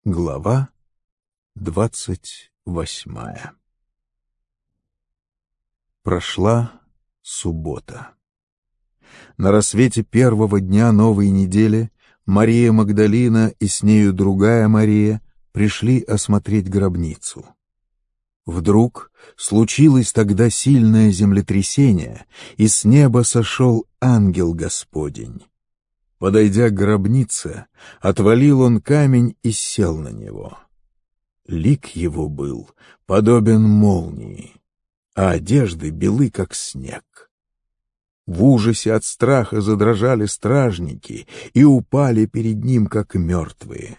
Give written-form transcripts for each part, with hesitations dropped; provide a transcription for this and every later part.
Глава 28. Прошла суббота. На рассвете первого дня новой недели Мария Магдалина и с нею другая Мария пришли осмотреть гробницу. Вдруг случилось тогда сильное землетрясение, и с неба сошел ангел Господень. Подойдя к гробнице, отвалил он камень и сел на него. Лик его был подобен молнии, а одежды белы, как снег. В ужасе от страха задрожали стражники и упали перед ним, как мертвые.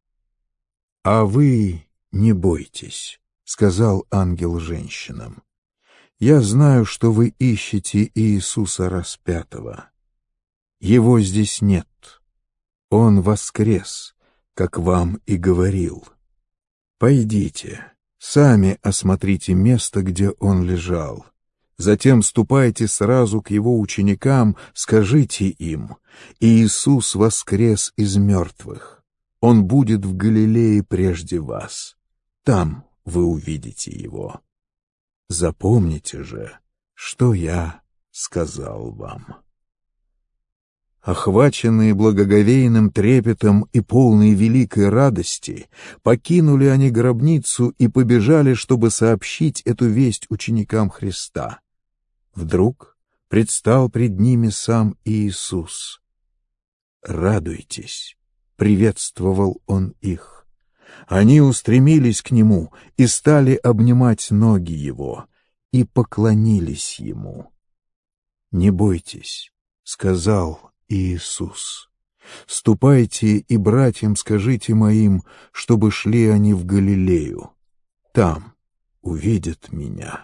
— А вы не бойтесь, — сказал ангел женщинам. — Я знаю, что вы ищете Иисуса распятого. Его здесь нет. Он воскрес, как вам и говорил. Пойдите, сами осмотрите место, где он лежал. Затем ступайте сразу к его ученикам, скажите им: Иисус воскрес из мертвых. Он будет в Галилее прежде вас. Там вы увидите его. Запомните же, что я сказал вам. Охваченные благоговейным трепетом и полные великой радости, покинули они гробницу и побежали, чтобы сообщить эту весть ученикам Христа. Вдруг предстал пред ними сам Иисус. «Радуйтесь!» — приветствовал он их. Они устремились к нему и стали обнимать ноги его, и поклонились ему. «Не бойтесь», — сказал Иисус. «Ступайте и братьям скажите моим, чтобы шли они в Галилею. Там увидят меня».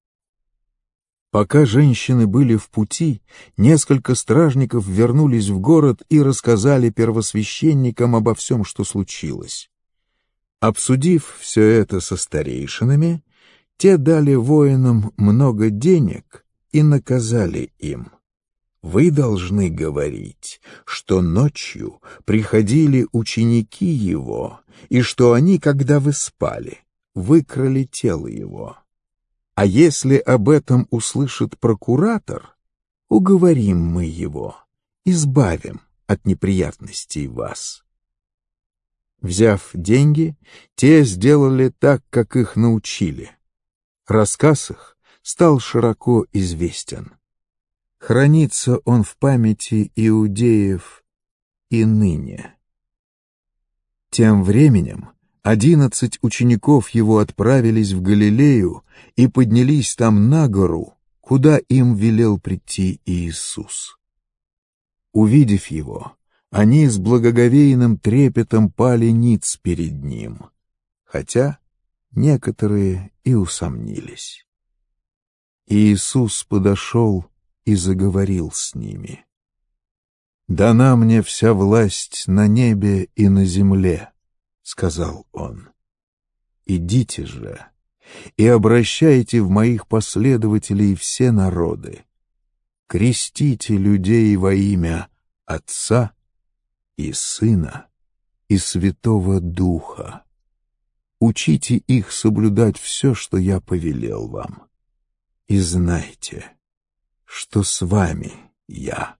Пока женщины были в пути, несколько стражников вернулись в город и рассказали первосвященникам обо всем, что случилось. Обсудив все это со старейшинами, те дали воинам много денег и наказали им: «Вы должны говорить, что ночью приходили ученики его, и что они, когда вы спали, выкрали тело его. А если об этом услышит прокуратор, уговорим мы его, избавим от неприятностей вас». Взяв деньги, те сделали так, как их научили. Рассказ их стал широко известен. Хранится он в памяти иудеев и ныне. Тем временем 11 учеников его отправились в Галилею и поднялись там на гору, куда им велел прийти Иисус. Увидев его, они с благоговейным трепетом пали ниц перед ним, хотя некоторые и усомнились. Иисус подошел и заговорил с ними. «Дана мне вся власть на небе и на земле», — сказал он. «Идите же и обращайте в моих последователей все народы. Крестите людей во имя Отца и Сына и Святого Духа. Учите их соблюдать все, что я повелел вам. И знайте, что с вами я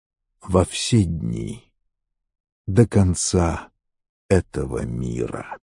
во все дни до конца этого мира».